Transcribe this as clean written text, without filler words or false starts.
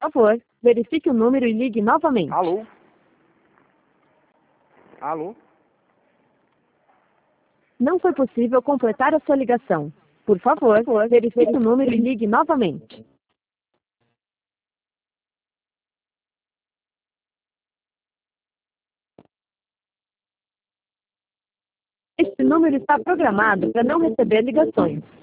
Por favor, verifique o número e ligue novamente. Alô? Alô? Não foi possível completar a sua ligação. Por favor, verifique o número e ligue novamente. Este número está programado para não receber ligações.